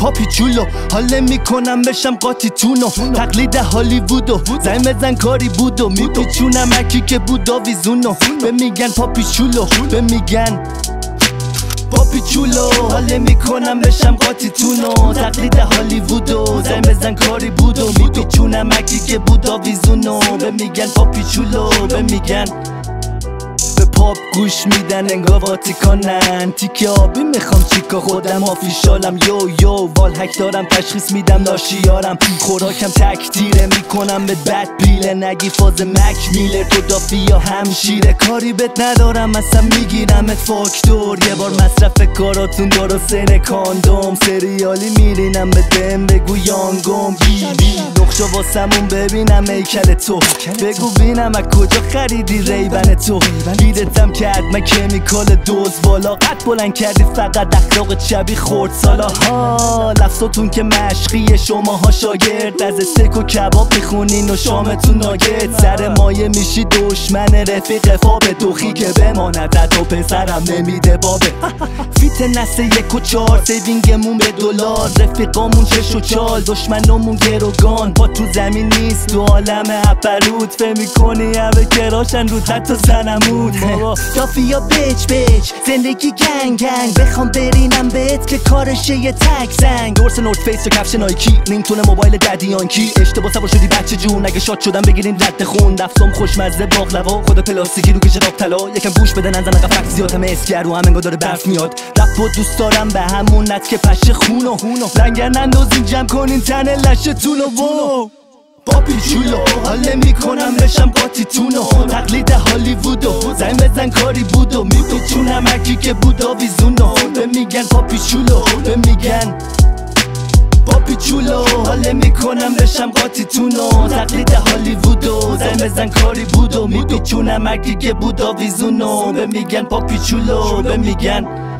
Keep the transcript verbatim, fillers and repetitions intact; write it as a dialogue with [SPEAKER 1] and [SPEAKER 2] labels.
[SPEAKER 1] پاپی چولو، حال میکنم بشم قاطی تونو، تقلید هالیوودو زنگ بزن کاری بودو، میپیچونم اکی که بود آویزونو، به میگن پاپی چولو، به میگن پاپی چولو، حال میکنم بشم قاطی تونو، تقلید هالیوودو زنگ بزن کاری بودو، میپیچونم اکی که بود آویزونو، به میگن پاپی چولو، به میگن پاپ گوش میدن انگار واتیکانن، تیکه آبی میخوام چیکا خودم آفیشالم، یو یو وال هک دارم تشخیص میدم لاشیارم، خوراکم تک تیره میکنم به بد پیله، نگی فاز مک میلر تو دافی یا همشیره، کاری بهت ندارم اصلا میگیرمت فاکتور، یه بار مصرف کاراتون درستین کاندوم، سریالی میرینم به دم بگو یانگوم، گیری نقشا واسمون ببینم میکل تو، بگو بینم از کجا خریدی ریبن تو، دیدتم کرد من کمیکال دوز بالا، قد بلند کردی فقط اخلاق چبی خورد سالا ها، لفظاتون که مشقیه شماها شاگرد، از استیک و کباب میخونین و شامتون ناگت، سر مایه میشی دشمن رفیق فاب دوخی که بماند و پسرم نمیده بابه، فیت نسه یک و چار سیوینگمون به دلار، رفیقامون چش و چال دشمنامون گروگان، با تو زمین نیست تو عالم اپرود، فهمی کنی همه کراشن رو حتی سنمود، دافی یا بیچ بیچ زندگی گنگ گنگ، بخوام برینم بهت که کارشه یه تک زنگ، دورس نورت فیس و کفش نایکی، نمیتونه موبایل ددیان کی، اشتباه سوار شدی بچه جون، اگه شاد شدم بگیرین رد خون، دفتم خوشمزه باقلوا خود پلاستیکی رو کشه راب طلا، یکم گوش بده نزن اقا فکت زیاد همه اسکر رو هم انگار داره برف میاد، رپ و دوست دارم به همون نت که پشه خونو لنگر نندازین جمع کنین تن لشتونو و پاپی چولو، حال میکنم بشم قاطی تونو، تقلید هالیوودو زنگ بزن کاری بودو، میپیچونم اکی که بود آویزونو، به میگن پاپی چولو، به میگن پاپی چولو، حال میکنم بشم قاطی تونو، تقلید هالیوودو زنگ بزن کاری بودو، میپیچونم اکی که بود آویزونو، به میگن پاپی چولو، به میگن